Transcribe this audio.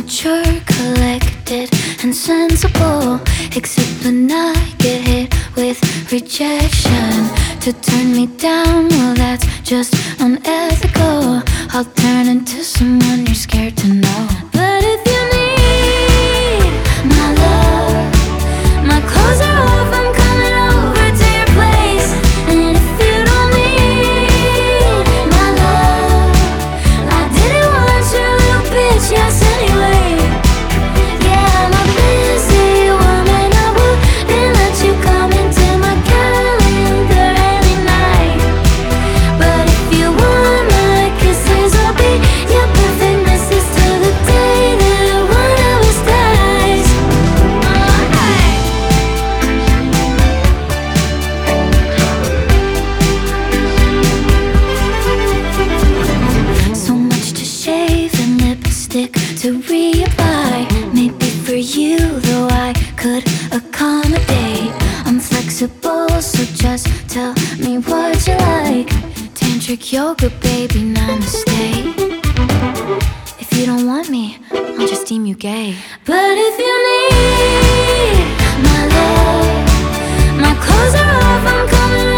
mature, collected, and sensible. Except when I get hit with rejection. To turn me down, well that's just unethical. I'll turn into someone you're scared to know. But if you need my love, my clothes are off, I'm coming over to your place. And if you don't need my love, I didn't want your little bitch, yes anyway. Yeah, I'm a busy woman, I wouldn't let you come into my calendar any night. But if you want my kisses, I'll be your perfect missus till the day that one of us dies. So much to shave and lipstick to reapply. Maybe for you, though I could accommodate. I'm flexible, so just tell me what you like. Tantric yoga, baby, namaste. If you don't want me, I'll just deem you gay. But if you need my love, my clothes are off, I'm coming